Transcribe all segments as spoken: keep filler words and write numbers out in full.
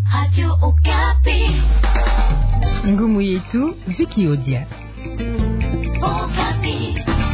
Radio Okapi. Ngumu yetu Vicky Odia. Okapi.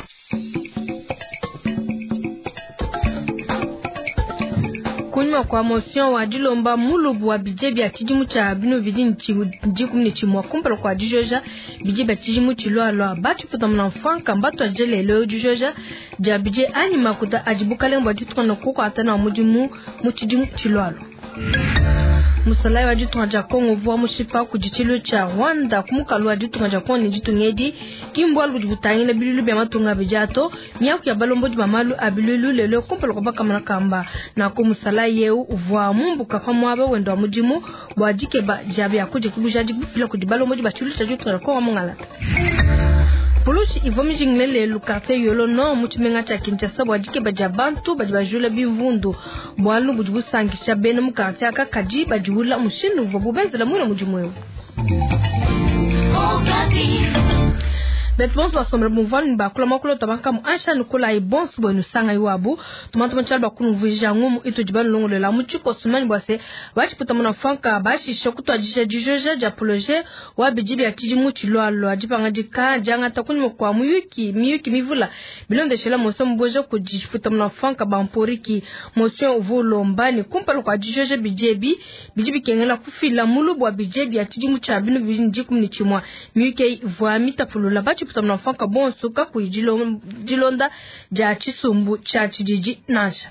Kunywa kwa motion wa dilomba mulubu wa bijebi ya tijimu cha binu vidi njiku mnichimwa kumpelo kwa dijoja bijebi ya tijimu chilwa lwa batu puta mnamfanka mbatu ajele leo dijoja ja bije ani makuta ajibukale mba jutu kana kuko atana wa mujimu mchijimu chilwa lwa musalai wa jutu nga Kongo vwa mushipa kujichilo cha Rwanda kumukalu wa jutu nga Kongo ni jutu ngedi kimbo alu kujibutangile bilulu bya matunga bijato miyaku ya balombo di mamalu abilulu lelo kumpelo kwa baka manakamba na kumusalai yeu vwa mumbu kakwa mwabe wendo wa mujimu wajike ba jabi ya kuje kubujaji kupila kujibalombo di bachulu cha jutu nga Kongo mungalata Pulushi ivomi jinglele lukarte yolo no muchimenga cha Kinshasa wajike bajabantu bajibajula bivundu bwalu bujibu sangisha bene mukarte aka kaji bajula mushinu vobubenzela mwina mujimwewe Betbons wa sombre muvani bakula makulo tabaka mu ansha nukula ibons bo nusanga iwabu tumantu manchal bakunu vija ngumu ito jibanu longo lela muchiko sumani bwase bachi puta muna fanka bachi shokuto ajisha jijoja japoloje wa bijibi ya tijimu chilo alo ajipanga jika janga takuni mkwa miyuki miyuki mivula bilonde shela moso mbojo kujiputa muna fanka bamporiki moso uvulo mbani kumpalo kwa jijoja bijebi bijibi kengela kufila mulubu wa bijebi ya tijimu chabinu vijinjiku mnichimwa miyuki vuamita pulula bachi puta mnafanka bon suka kujilonda ja chisumbu cha chijiji nasha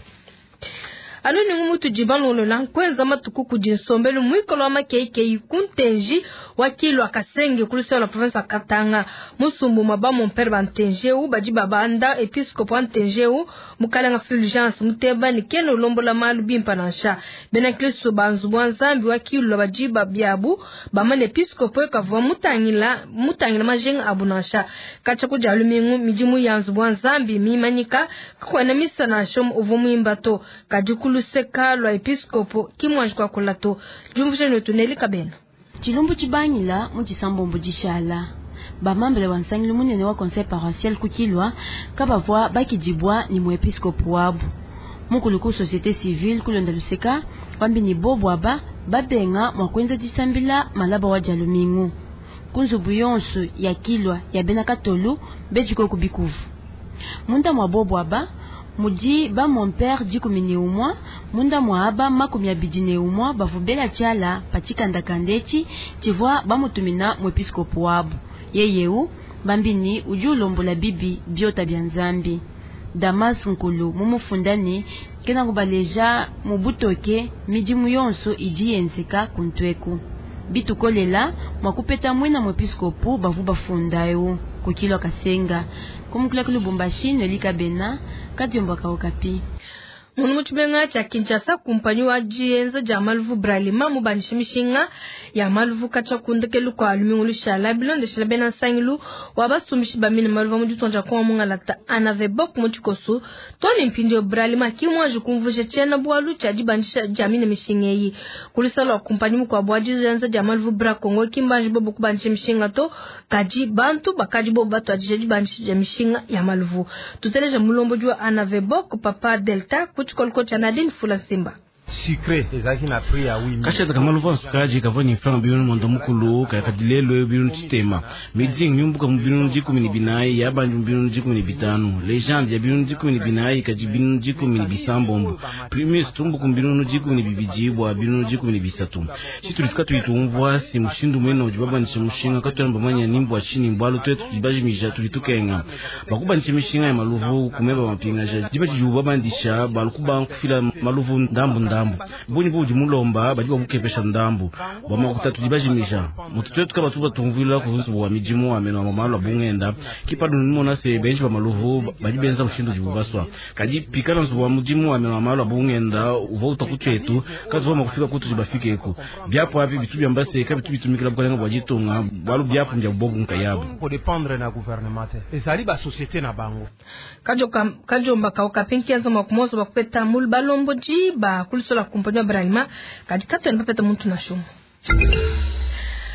anu ni ngumutu jibanu lola kwenza matuku kujinsombelu mwikolo wa makeike kuntenji wakilo akasenge kulise la province Katanga musumbu mabamu mpere bantenje u bajiba banda episcopo antenjeu mukalanga fulgence muteba ni keno lombo la malu bimpanansha benakliso banzu bwanzambi wakilo bajiba byabu bamane episcopo kavwa mutangila mutangila majenga abunansha kacha kujalumingu mijimu yanzu bwanzambi mimanyika kwa na misana shom ovumimbato kajukulu luseka lwa episcopo kimwanjwa kulato jumvuje notuneli kabena chilumbu chibanyila muchisambombo jishala bamambele wansangilu munene wa conseil paroissial kukilwa kabavwa bakijibwa ni muepiscopo wabu mukuluku société civile kulonda luseka wambi ni bobo aba babenga mwakwenza disambila malaba wa jalumingu kunzubu yonsu ya kilwa ya bena katolu bejiko kubikuvu munda mwa bobo aba muji ba mon père dikumini umwa munda mwaba makumi abidine umwa bavubela chala pachikanda kandechi chivwa bamutumina mwepiskopo wabu yeyeu bambini ujulombola bibi biota byanzambi Damas nkulu mumufundani kena kubaleja mubutoke mijimu yonso ijiyenzeka kuntweku bitukolela mwakupeta mwina mwepiskopo bavu bafundayo kukilo kasenga kumukula kulubumbashi nelika bena katiomba kaokapi Munu mutubenga cha Kinshasa kumpanyi wa jienza ja maluvu bralima mubanishimishinga ya maluvu kacha kundekelu kwa alumingu shala bilonde shala bena sangilu wabasumishi bamini maluvu mujutonja kwa munga lata anavebok muchikosu toni mpindio bralima kimwaji kumvuje chena buwalu cha jibanisha jamine mishingeyi kulisalo wa kumpanyi mkwa buwa jienza ja maluvu bra kongo kimbanji bobo kubanishimishinga to kaji bantu bakaji bobo batu ajija jibanisha jamishinga ya maluvu tuteleja mulombo jua anavebok papa delta kuchukol cha Nadine Fula Simba Secret ezaki na prix ya wimi kasha kama luva sukaji kavani franc binu mondo mukulu ka kadilelo binu sistema medicine nyumbuka mbinu jikumi ni binai yaba mbinu jikumi ni bitanu legend ya binu jikumi ni binai kaji binu jikumi ni bisambombo premier tumbu kumbinu jikumi ni bibijibwa binu jikumi ni bisatu situlifika tuitumvwa si mushindu mweno jibaba ni mushinga katamba manya nimbo chini mbalo twetu jibaji mija tulitukenga bakuba ni mishinga ya maluvu kumeba mapinga jibaji jubaba ndisha balukuba kufila maluvu ndambu ndambu buni buji mulomba bajiba bukepesha ndambu bama kutatu jibajimisha mututwetu kaba tuba tumvila kuhusu wa mijimu ameno amalo bungenda kipadu nimona se benchi ba maluvu bajibenza ushindu jibubaswa kaji pikana nzu wa mujimu ameno amalo bungenda uvo utakuchetu kazo makufika kutu jibafikeko byapo api bitu byambase kabi tubitumikira bwalenga bwajitonga balu byapo njya bogu nkayabo ko dépendre na gouvernement ezali ba société na bango kajo kam kajo mbaka okapenkianza makumozo bakupeta mul balombo jiba kuliso la kumpanya bralima kaji kato nipapeta muntu na shumu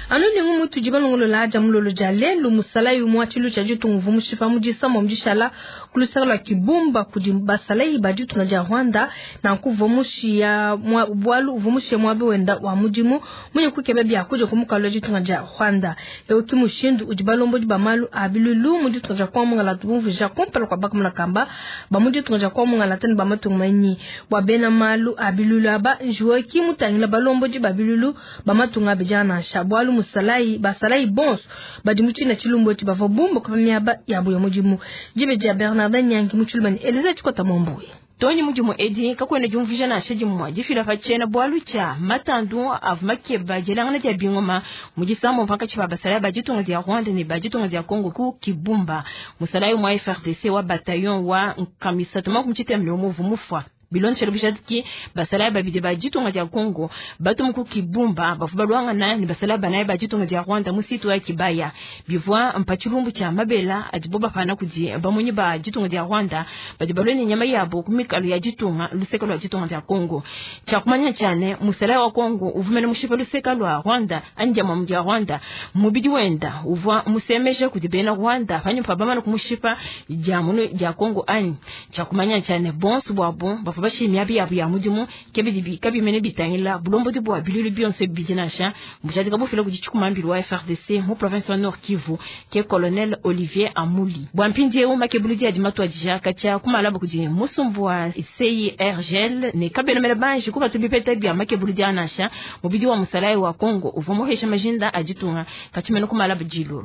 anu ni ngumu tujiba ngolo la jamulo lo jale lu musala yu mwati lu chaji tungu mushifa mujisa mumjishala kulusala kibumba kujibasala ibadi tunaja Rwanda na kuvomushi ya mwa bwalu vomushi ya mwabe wenda wa mujimu mwenye kukebe bia kujo kumuka loji tunaja Rwanda eo kimushindu ujibalombo jibamalu abilulu muji tunaja kwa munga la tubuvu ja kompala kwa baka muna kamba ba muji tunaja kwa munga la tani ba matu mwenyi wabena malu abilulu aba njuwa kimu tangila balombo jibabilulu ba matu nga bijana shabwalu musalai basalai bons badimuchi na chilumbo ti bavobumbo kwa miaba yabu ya mujimu jibe ja Bernarda Nyangi muchulmani Eliza chukota mombuwe Tony mujumu edi kakwena jumvija na shaji mwa jifira fachena bwalu cha matandu avumake bajelanga na jabingoma mujisambo mpaka chipa basala bajitunga dia Rwanda ni bajitunga dia Congo ku Kibumba musalayo mwa F R D C wa bataillon wa kamisa tuma kumchite mlomovu mufwa bilon shelbishadki basala babide bajitunga dia Congo batum ku Kibumba bafubalwanga na ni basala banaye bajitunga dia Rwanda musitu wa Kibaya bivwa mpachulumbu cha mabela ajiboba pana kuji bamunyi bajitunga dia Rwanda bajibalweni nyama yabo kumikalu ya jitunga lusekalo ya jitunga dia Congo chakumanya cyane musala wa Congo uvumene mushipa lusekalo wa Rwanda anja mu dia Rwanda mubidi wenda uvwa musemeshe kudibena Rwanda fanyo pabamana kumushipa jamuno dia Congo ani chakumanya cyane bonsu bwabo bashi miabi yabu ya mujimu kebidi bi kabi mene bitangila bulombo de bois bilulu bionse bijinasha mujadi kabo filo kujichukuma mbilu wa F R D C mu province Nord Kivu ke colonel Olivier Amuli bwampindie uma kebuludi adi matwa dija kacha kumala bukuje musumbwa C I R G L ne kabene mele banji kuba tubipeta bya makebuludi anasha mubidi wa musalai wa Congo uvomohesha majinda ajitunga kachimeno kumala bujilulu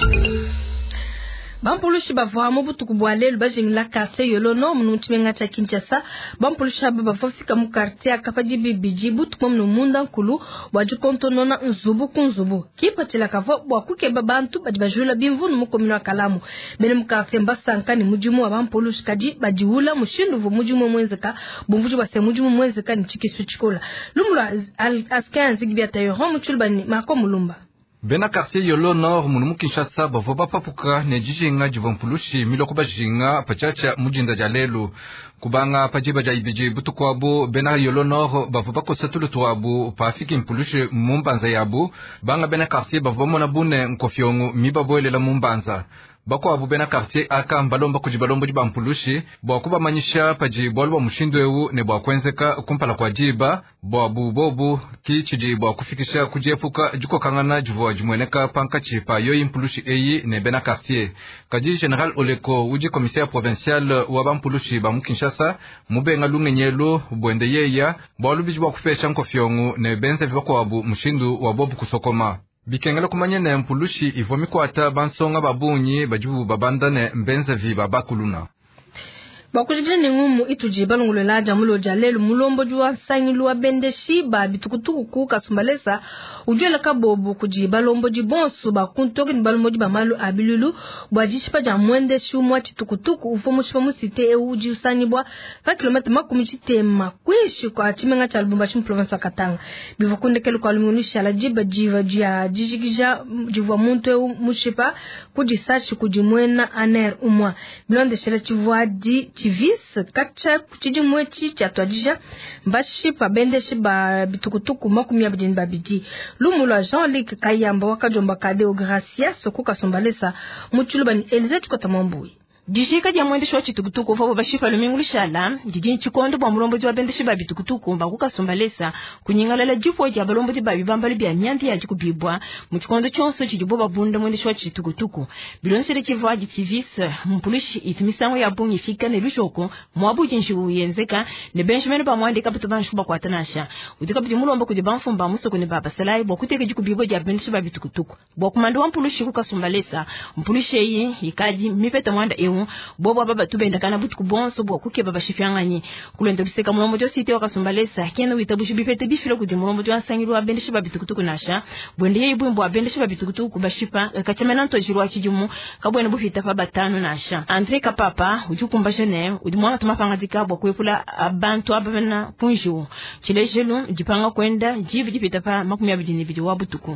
Bampulushi bavwa mubutu kubwale lubajingila quartier yolo no mnutimenga cha Kinshasa bampulushi bavafika mu quartier akapaji bibijibu tukomno munda nkulu wajukonto nona nzubu kunzubu kipatila kavo bwakuke babantu bajibajula bimvunu mu komino Kalamu bene mu quartier Mbasanka ni mujimu wa bampulushi kaji bajiula mushindu vu mujimu mwenzeka bumvuju base mujimu mwenzeka ni chikisu chikola lumula askanzi gibya tayo homu chulbani makomulumba Bena quartier yolo nord munu Kinshasa bavoba papuka ne jijinga jivampulushi miloko bajinga pachacha mujinda jalelu kubanga pajiba jaibiji butukwabo bena yolo nord bavoba kosatulu tuabu pafiki mpulushi mumbanza yabu banga bena quartier bavoba mona bune nkofyongu mibaboele la mumbanza bako abu bena quartier aka mbalomba kujibalombo jiba mpulushi bwa kuba manyisha paji bolwa mushindo ewu ne bwa kwenzeka kumpala kwa jiba bwa bubobu kichiji bwa kufikisha kujiepuka juko kangana jivwa jimweneka panka chipa yoyi mpulushi eyi ne bena quartier kaji General Oleko uji commissaire provincial wa bampulushi ba Kinshasa mubenga lungenyelo bwende yeya bwa lubiji bwa kufesha nkofyongu ne benze vibako abu mushindu wa bobu kusokoma bikengela kumanya ne mpulushi ivomi kwata bansonga babunyi bajubu babandane mbenze viba bakuluna bakujibye ni ngumu itujiba ngolo la jamulo jalelu mulombo juwa sangilu wa bendeshi ba bitukutuku ku kasumbalesa ujela kabobu kujiba lombo jibonsu ba kuntoki ni balombo jiba malu abilulu bwajishipa jamwende shumwa chitukutuku ufomu shipa musite e uji usanibwa fa kilomita makumi chitema kwishi kwa chimenga cha lubumba chimu province wa Katanga bivakunde kelu kwa lumunusha la jiba jiva jia jishikisha jiva muntu e mushipa kujisashi kujimwena aner umwa bilonde shela chivwa di chivis kacha kuchijimwechi cha twadija mbashi pa bendeshi ba bitukutuku makumi abijini babiji lumulwa Jean-Luc Kayamba wakajomba Kadeo Gracia sokuka sombalesa muchulubani Eliza chukota mwambui Dijika dia mwendesho chitukutuku fabo bashipa lumingulishala jijini chikondo bwa mulombozi wa bendeshi ba bitukutuku mbakuka sombalesa kunyingalala jifo ja balombozi ba bibambali bya myandi ya jikubibwa mu chikondo chonso chijiboba bunda mwendesho chitukutuku bilonsere chivwa jichivis mpulishi itimisango ya bungi fika ne bishoko mwabuji nshigu yenzeka ne Benjamin ba mwande kapito banshuba kwa tanasha udika bidi mulombo kujibamfumba musoko ne baba salai bwa kuteke jikubibwa ja bendeshi ba bitukutuku bwa kumando wa mpulishi kuka sombalesa mpulishi yi ikaji mipeta mwanda e bobo baba tubenda kana buti kubonso bwa kuke baba shifyanganyi kulendo biseka mulombo jo site wakasumbalesa kene witabushi bifete bifilo kuje mulombo jo ansangirwa bendeshi babitukutuku nasha bwende yebu mbwa bendeshi babitukutuku bashipa kachemena nto jirwa kijumu kabwene bufita fa batano nasha Andre Kapapa ujukumba jene udimwa tumapanga dikabwa kwepula abantu abana punju chilejelu jipanga kwenda jibu jipita fa makumi abijini bidi wabutuku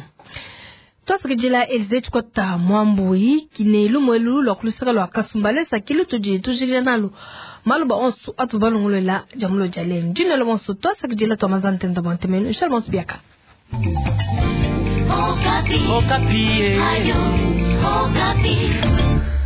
Tosa kijila Elize chukota mwambui kinelu mwelu lwa kulusaka lwa kasumbalesa kilu tuji tujile nalu maluba onsu atu balungule la jamulo jalen jine lo onsu tosa kijila to mazante ndabante menu shal monsu biaka Okapi. Okapi. Radio Okapi.